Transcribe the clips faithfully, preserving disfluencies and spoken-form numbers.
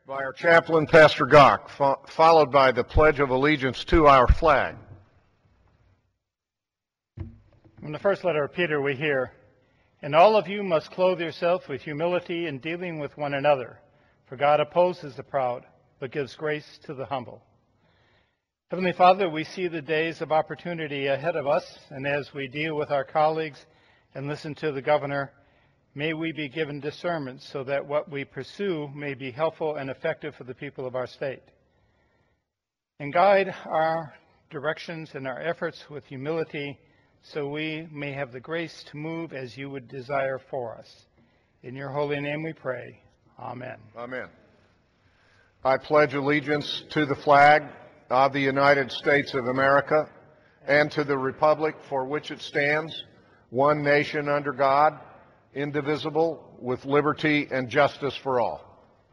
By our chaplain, Pastor Gach, fo- followed by the Pledge of Allegiance to our flag. In the first letter of Peter we hear, "And all of you must clothe yourself with humility in dealing with one another, for God opposes the proud, but gives grace to the humble." Heavenly Father, we see the days of opportunity ahead of us, and as we deal with our colleagues and listen to the governor, may we be given discernment so that what we pursue may be helpful and effective for the people of our state. And guide our directions and our efforts with humility so we may have the grace to move as you would desire for us. In your holy name we pray. Amen. Amen. I pledge allegiance to the flag of the United States of America and to the republic for which it stands, one nation under God, indivisible, with liberty and justice for all.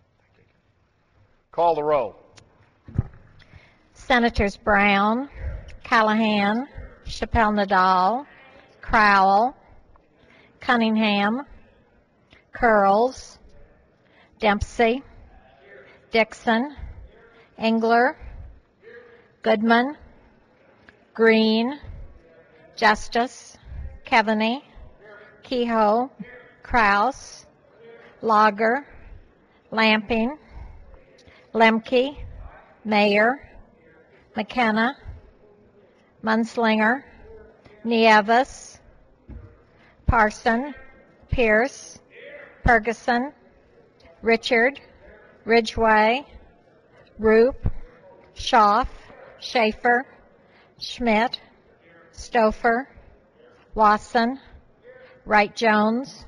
Call the roll. Senators Brown, Callahan, Chappelle Nadal, Crowell, Cunningham, Curls, Dempsey, Dixon, Engler, Goodman, Green, Justice, Keaveney, Kehoe, Kraus, Lager, Lamping, Lemke, Mayer, McKenna, Munslinger, Nieves, Parson, Pierce, Ferguson, Richard, Ridgway, Roop, Schaaf, Schaefer, Schmidt, Stouffer, Wasson, Wright-Jones.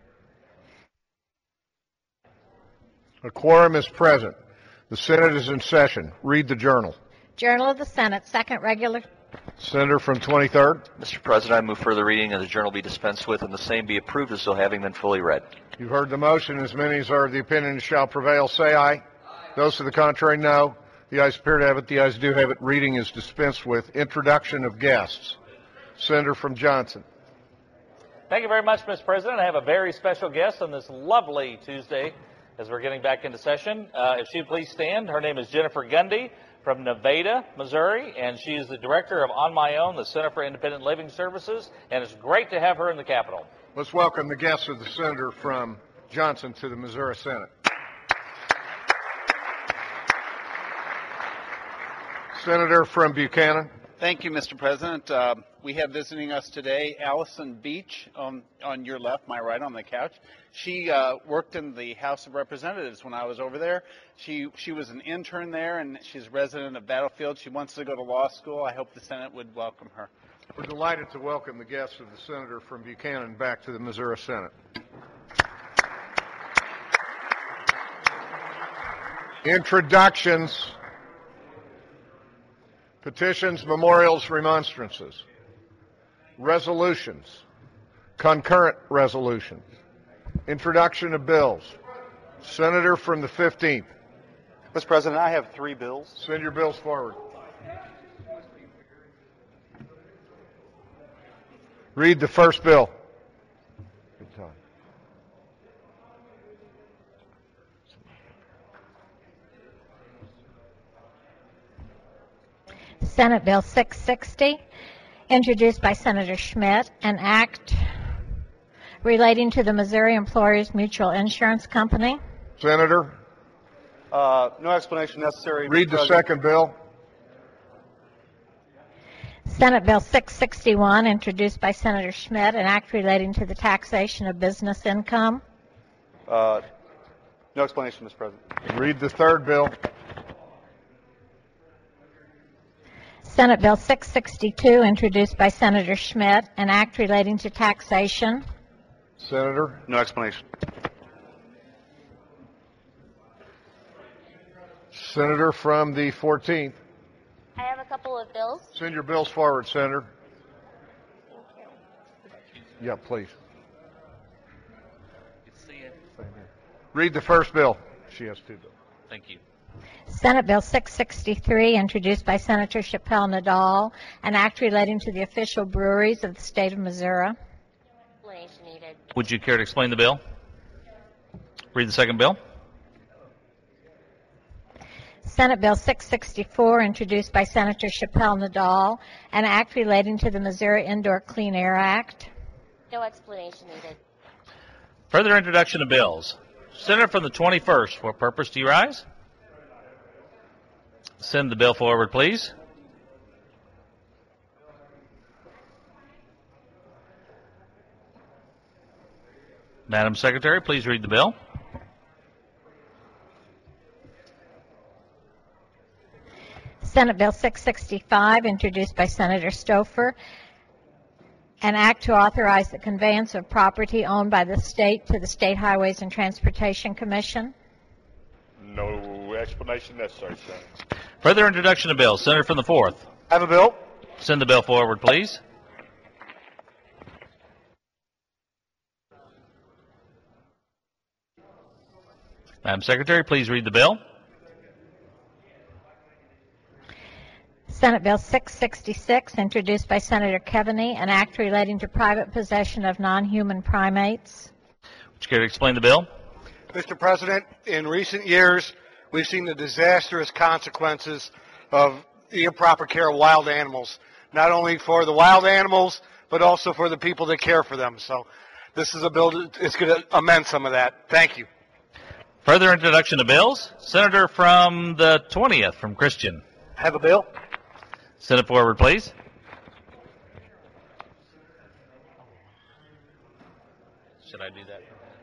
A quorum is present. The Senate is in session. Read the journal. Journal of the Senate, second regular. Senator from twenty-third. Mister President, I move further reading of the journal be dispensed with and the same be approved as though having been fully read. You've heard the motion. As many as are of the opinion shall prevail, say aye. Aye. Those to the contrary, no. The ayes appear to have it. The ayes do have it. Reading is dispensed with. Introduction of guests. Senator from Johnson. Thank you very much, Mister President. I have a very special guest on this lovely Tuesday as we're getting back into session. Uh, if she'd please stand. Her name is Jennifer Gundy from Nevada, Missouri, and she is the director of On My Own, the Center for Independent Living Services, and it's great to have her in the Capitol. Let's welcome the guests of the senator from Johnson to the Missouri Senate. Senator from Buchanan. Thank you, Mister President. Uh, we have visiting us today Allison Beach on, on your left, my right on the couch. She uh, worked in the House of Representatives when I was over there. She she was an intern there, and she's a resident of Battlefield. She wants to go to law school. I hope the Senate would welcome her. We're delighted to welcome the guests of the senator from Buchanan back to the Missouri Senate. Introductions. Petitions, memorials, remonstrances, resolutions, concurrent resolutions, introduction of bills. Senator from the fifteenth. Mister President, I have three bills. Send your bills forward. Read the first bill. Good time. Senate Bill six sixty, introduced by Senator Schmidt, an act relating to the Missouri Employers Mutual Insurance Company. Senator. Uh, no explanation necessary. Read the second bill. Senate Bill six sixty-one, introduced by Senator Schmidt, an act relating to the taxation of business income. Uh, no explanation, Mister President. Read the third bill. Senate Bill six sixty-two, introduced by Senator Schmidt, an act relating to taxation. Senator. No explanation. Senator from the fourteenth. I have a couple of bills. Send your bills forward, Senator. Thank you. Yeah, please. Read the first bill. She has two bills. Thank you. Senate Bill six sixty-three, introduced by Senator Chappelle Nadal, an act relating to the official breweries of the state of Missouri. Explanation needed. Would you care to explain the bill? Read the second bill. Senate Bill six sixty-four, introduced by Senator Chappelle Nadal, an act relating to the Missouri Indoor Clean Air Act. No explanation needed. Further introduction of bills. Senator from the twenty-first, what purpose do you rise? Send the bill forward, please. Madam Secretary, please read the bill. Senate Bill six sixty-five, introduced by Senator Stouffer, an act to authorize the conveyance of property owned by the state to the State Highways and Transportation Commission. No explanation necessary, Senator. Further introduction of bills. Senator from the fourth. I have a bill. Send the bill forward, please. Madam Secretary, please read the bill. Senate Bill six sixty-six, introduced by Senator Keaveney, an act relating to private possession of non-human primates. Would you care to explain the bill? Mister President, in recent years, we've seen the disastrous consequences of the improper care of wild animals, not only for the wild animals, but also for the people that care for them. So this is a bill that's going to amend some of that. Thank you. Further introduction of bills. Senator from the twentieth, from Christian. Have a bill. Send it forward, please. Should I do that?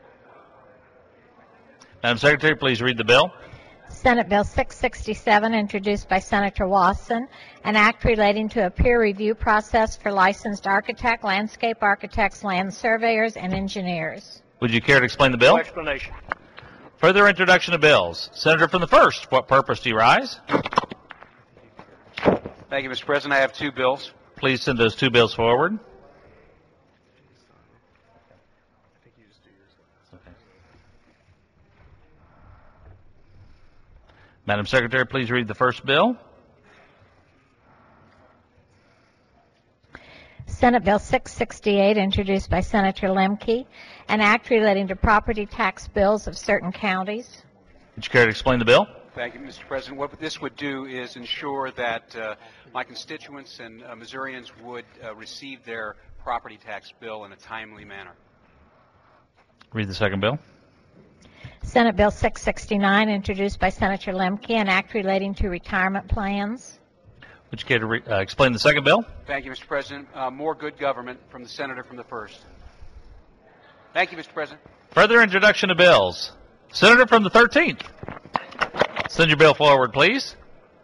Madam Secretary, please read the bill. Senate Bill six sixty-seven, introduced by Senator Wasson, an act relating to a peer review process for licensed architect, landscape architects, land surveyors, and engineers. Would you care to explain the bill? No explanation. Further introduction of bills. Senator from the first, what purpose do you rise? Thank you, Mister President. I have two bills. Please send those two bills forward. Madam Secretary, please read the first bill. Senate Bill six sixty-eight, introduced by Senator Lemke, an act relating to property tax bills of certain counties. Would you care to explain the bill? Thank you, Mister President. What this would do is ensure that uh, my constituents and uh, Missourians would uh, receive their property tax bill in a timely manner. Read the second bill. Senate Bill six sixty-nine, introduced by Senator Lemke, an act relating to retirement plans. Would you care to re- uh, explain the second bill? Thank you, Mister President. Uh, more good government from the Senator from the first. Thank you, Mister President. Further introduction of bills. Senator from the thirteenth. Send your bill forward, please.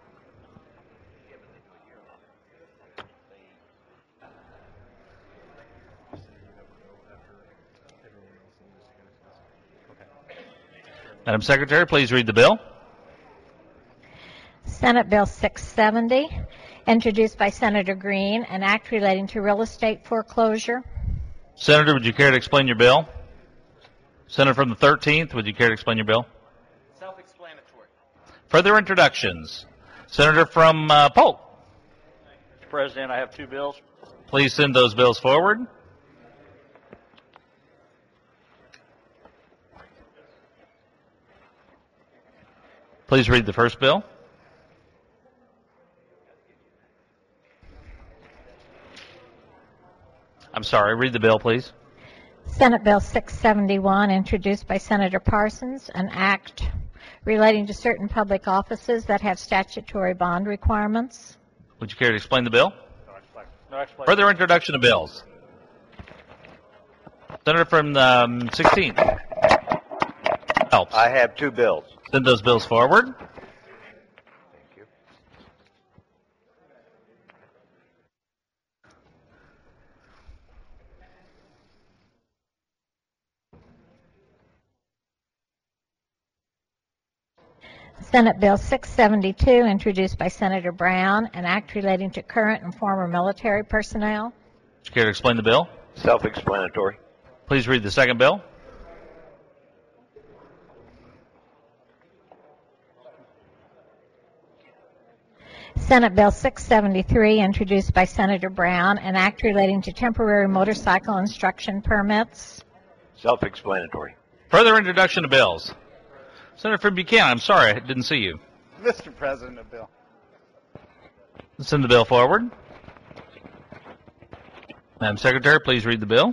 Madam Secretary, please read the bill. Senate Bill six seventy, introduced by Senator Green, an act relating to real estate foreclosure. Senator, would you care to explain your bill? Senator from the thirteenth, would you care to explain your bill? Self-explanatory. Further introductions. Senator from uh, Polk. Mister President, I have two bills. Please send those bills forward. Please read the first bill. I'm sorry, read the bill, please. Senate Bill six seventy-one, introduced by Senator Parsons, an act relating to certain public offices that have statutory bond requirements. Would you care to explain the bill? No explanation. Further introduction of bills. Senator from the um, sixteenth. Helps. I have two bills. Send those bills forward. Thank you. Senate Bill six seventy-two, introduced by Senator Brown, an act relating to current and former military personnel. Would you care to explain the bill? Self-explanatory. Please read the second bill. Senate Bill six seventy-three, introduced by Senator Brown, an act relating to temporary motorcycle instruction permits. Self-explanatory. Further introduction of bills. Senator from Buchanan, I'm sorry, I didn't see you. Mister President, a bill. Send the bill forward. Madam Secretary, please read the bill.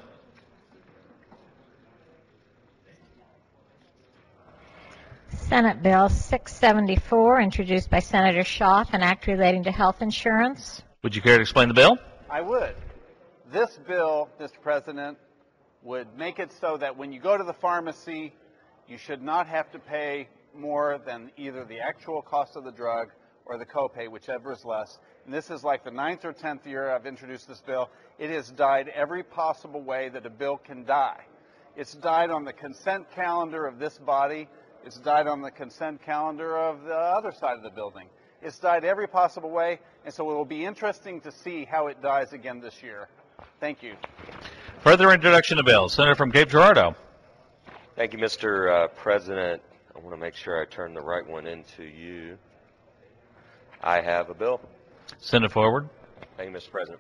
Senate Bill six seventy-four, introduced by Senator Schaaf, an act relating to health insurance. Would you care to explain the bill? I would. This bill, Mister President, would make it so that when you go to the pharmacy, you should not have to pay more than either the actual cost of the drug or the copay, whichever is less. And this is like the ninth or tenth year I've introduced this bill. It has died every possible way that a bill can die. It's died on the consent calendar of this body. It's died on the consent calendar of the other side of the building. It's died every possible way, and so it will be interesting to see how it dies again this year. Thank you. Further introduction of bill. Senator from Cape Girardeau. Thank you, Mister Uh, President. I want to make sure I turn the right one into you. I have a bill. Send it forward. Thank you, Mister President.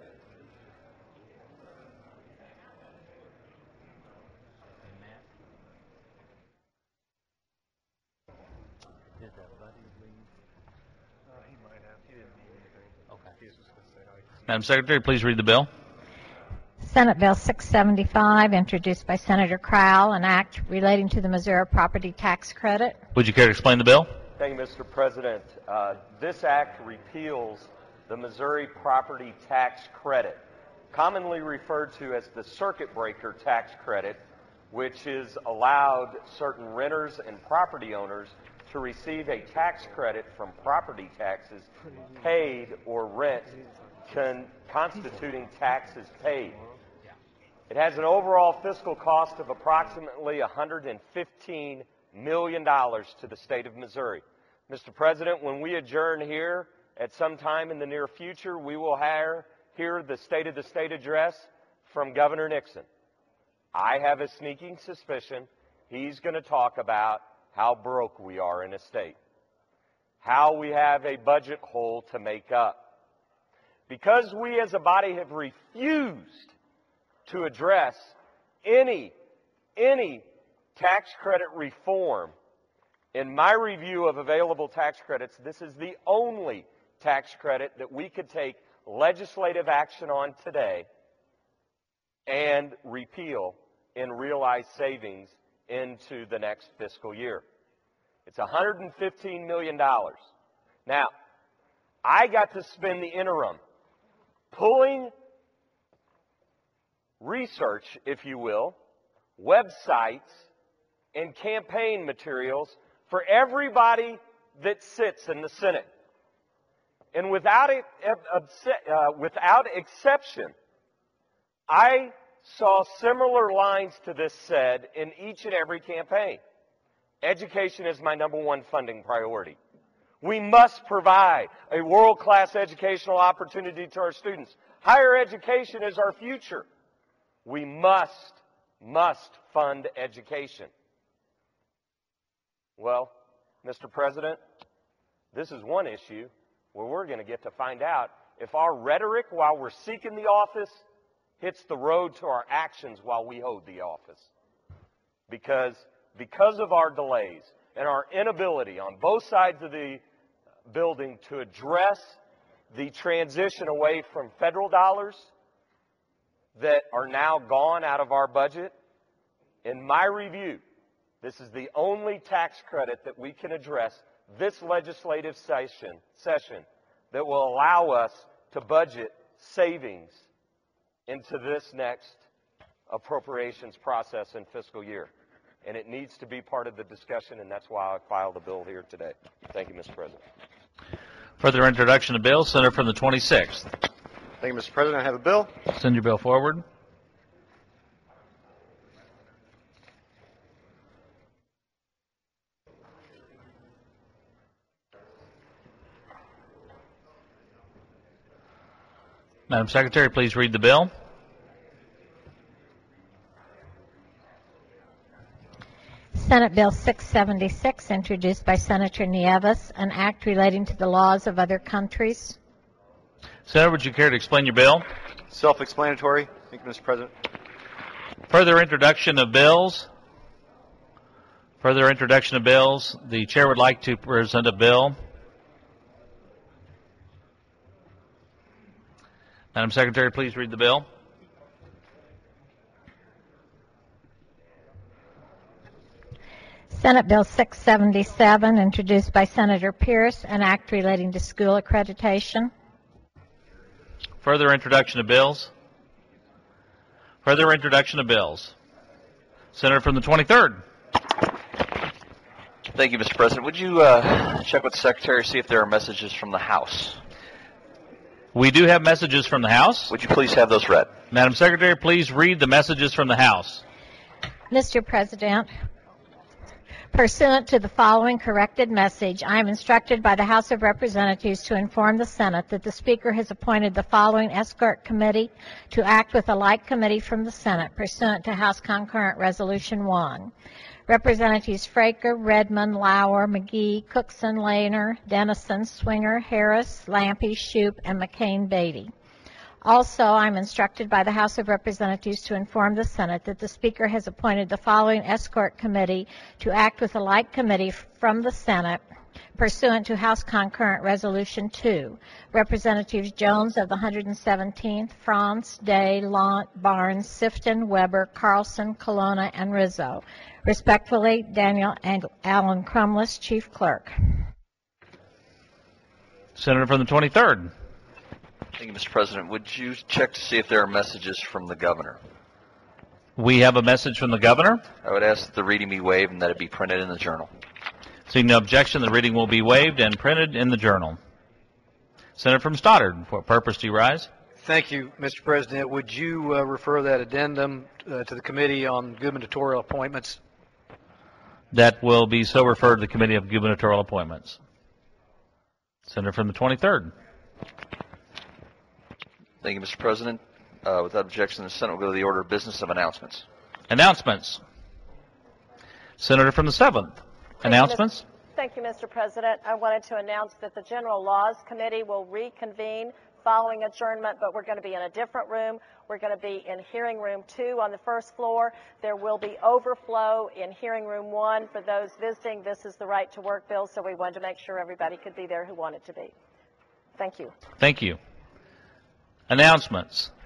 Madam Secretary, please read the bill. Senate Bill six seventy-five, introduced by Senator Crowell, an act relating to the Missouri property tax credit. Would you care to explain the bill? Thank you, Mister President. Uh, this act repeals the Missouri property tax credit, commonly referred to as the circuit breaker tax credit, which is allowed certain renters and property owners to receive a tax credit from property taxes paid or rent con constituting taxes paid. It has an overall fiscal cost of approximately one hundred fifteen million dollars to the state of Missouri. Mister President, when we adjourn here at some time in the near future, we will hear, hear the State of the State address from Governor Nixon. I have a sneaking suspicion he's going to talk about how broke we are in a state, how we have a budget hole to make up. Because we as a body have refused to address any, any tax credit reform, in my review of available tax credits, this is the only tax credit that we could take legislative action on today and repeal and realize savings into the next fiscal year. It's one hundred fifteen million dollars. Now, I got to spend the interim pulling research, if you will, websites, and campaign materials for everybody that sits in the Senate. And without, it, uh, without exception, I saw similar lines to this said in each and every campaign. Education is my number one funding priority. We must provide a world-class educational opportunity to our students. Higher education is our future. We must, must fund education. Well, Mister President, this is one issue where we're going to get to find out if our rhetoric while we're seeking the office hits the road to our actions while we hold the office. Because, because of our delays and our inability on both sides of the building to address the transition away from federal dollars that are now gone out of our budget, in my review, this is the only tax credit that we can address this legislative session, session that will allow us to budget savings into this next appropriations process and fiscal year. And it needs to be part of the discussion, and that's why I filed the bill here today. Thank you, Mister President. Further introduction of bill. Senator from the twenty-sixth. Thank you, Mister President. I have a bill. Send your bill forward. Madam Secretary, please read the bill. Senate Bill six seventy-six, introduced by Senator Nieves, an act relating to the laws of other countries. Senator, would you care to explain your bill? Self-explanatory. Thank you, Mister President. Further introduction of bills. Further introduction of bills. The chair would like to present a bill Madam Secretary, please read the bill. Senate Bill six seventy-seven, introduced by Senator Pierce, an act relating to school accreditation. Further introduction of bills. Further introduction of bills. Senator from the twenty-third. Thank you, Mister President. Would you uh, check with the Secretary to see if there are messages from the House? We do have messages from the House. Would you please have those read? Madam Secretary, please read the messages from the House. Mister President, pursuant to the following corrected message, I am instructed by the House of Representatives to inform the Senate that the Speaker has appointed the following escort committee to act with a like committee from the Senate pursuant to House Concurrent Resolution one. Representatives Fraker, Redmond, Lauer, McGee, Cookson, Lehner, Dennison, Swinger, Harris, Lampy, Shoup, and McCain-Beatty. Also, I'm instructed by the House of Representatives to inform the Senate that the Speaker has appointed the following escort committee to act with a like committee from the Senate pursuant to House Concurrent Resolution two. Representatives Jones of the one hundred seventeenth, Franz, Day, Lant, Barnes, Sifton, Weber, Carlson, Colonna, and Rizzo. Respectfully, Daniel Ang- Allen Crumless, Chief Clerk. Senator from the twenty-third. Thank you, Mister President. Would you check to see if there are messages from the Governor? We have a message from the Governor. I would ask that the reading be waived and that it be printed in the Journal. Seeing no objection, the reading will be waived and printed in the Journal. Senator from Stoddard, for what purpose do you rise? Thank you, Mister President. Would you uh, refer that addendum uh, to the Committee on Gubernatorial Appointments? That will be so referred to the Committee of Gubernatorial Appointments. Senator from the twenty-third. Thank you, Mister President. Uh, without objection, the Senate will go to the order of business of announcements. Announcements. Senator from the seventh. Announcements. Thank you, Mister President. I wanted to announce that the General Laws Committee will reconvene following adjournment, but we're going to be in a different room. We're going to be in hearing room two on the first floor. There will be overflow in hearing room one for those visiting. This is the right to work bill, so we wanted to make sure everybody could be there who wanted to be. Thank you. Thank you. Announcements.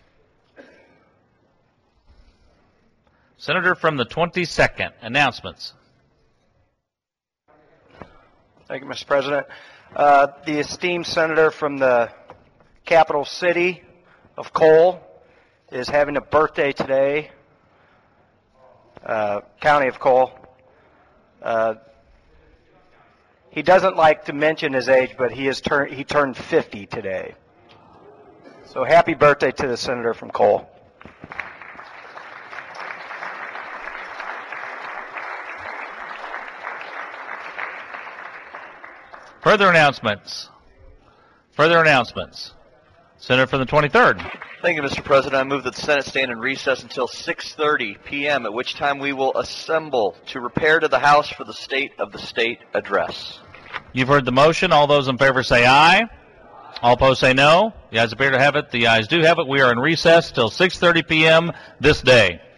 Senator from the twenty-second. Announcements. Thank you, Mister President. Uh, the esteemed senator from the capital city of Cole is having a birthday today, uh, county of Cole. Uh, he doesn't like to mention his age, but he is turn he turned fifty today. So happy birthday to the senator from Cole. Further announcements. Further announcements. Senator from the twenty-third. Thank you, Mister President. I move that the Senate stand in recess until six thirty p m, at which time we will assemble to repair to the House for the State of the State address. You've heard the motion. All those in favor say aye. All opposed say no. The ayes appear to have it. The ayes do have it. We are in recess till six thirty p m this day.